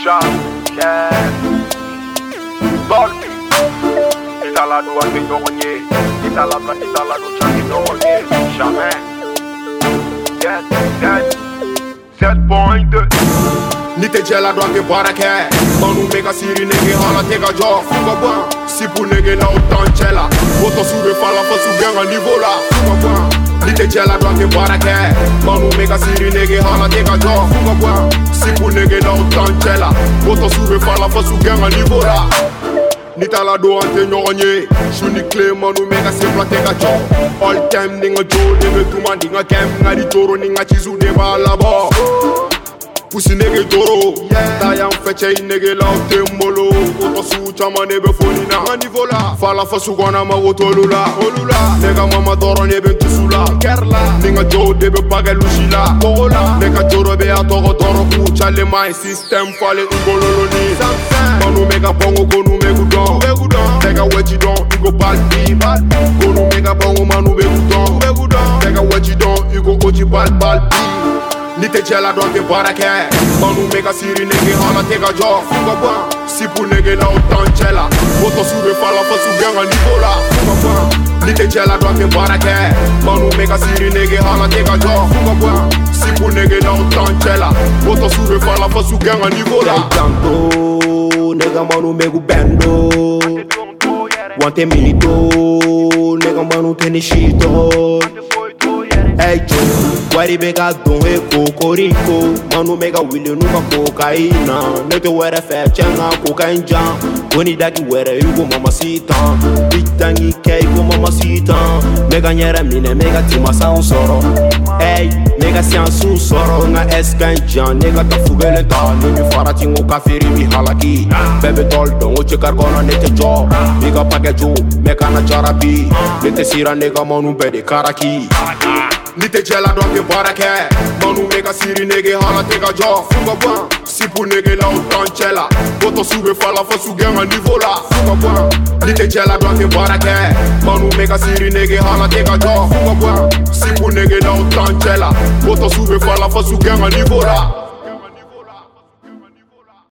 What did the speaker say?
Sha, yeah. Ball. Italado a te donné. Italado chaki donné. Jamais. Get. 7.2. Nite jela doake barake Manu mega siri nege hala tega jo Fuga bwan Sipu nege la utan chela Boto sure fala fasu genga niveau la Fuga bwan Nite jela doake barake Manu mega siri nege hala tega jo Fuga bwan Sipu nege la utan chela Boto sure fala fasu genga niveau la Nitala do ante nyonye Shuni kle manu mega simpla tega jo All time ninga jo Nebe tuma ninga kem Ngadi toro ninga chizu neba labo Pussy nigga doro, Tayan feche nigga laute molo Oto su chama nebe fonina Manivo la, fala fasu gwana ma otolula Nega mama doro nebe ntusula Kerla, ninga jo debe baga lushila Kogola, nega joro be a togo doro ku Chale my system fale ngololo ni Manu mega bongo gonu megu don Nega wechi don, igo balbi Gonu mega bongo manu megu don Nega wechi don, igo ochi balbi Nite jela doake barake Manu mega siri nege hala tega jo Fuga bwan Sipu nege la utan chela Boto sure fala fasu genga niveau la Fuga bwan Nite jela doake barake Manu mega siri nege hala tega jo Fuga bwan Sipu nege la utan chela Boto sure fala fasu genga niveau la Janto Nega manu megu bendo Wante milito Nega manu tenishito Hey Joe, wari bega don he kokoriko Manu mega wili nuka kokaina Nete were fe chenga kokainja Goni daki were yugo mamacita Bitangi ke yugo mamacita Mega nyere mine mega tima sa soro Hey, mega siansu soro Nga eskanjan, nega ta fugele ta Nimi farati ngo kafiri mi halaki Bebe tol dongo chekar kona nete jo Mega pake jo, meka na jarabi Nete sira nega manu bede karaki Nite jela doake barake Manu mega siri nege hala tega jo Fuga bwan Sipu nege la utan chela Boto sube fala fasu genga niveau la Fuga bwan Nite jela doake barake Manu mega siri nege hala tega jo Fuga bwan Sipu nege la utan chela Boto sube fala fasu genga niveau la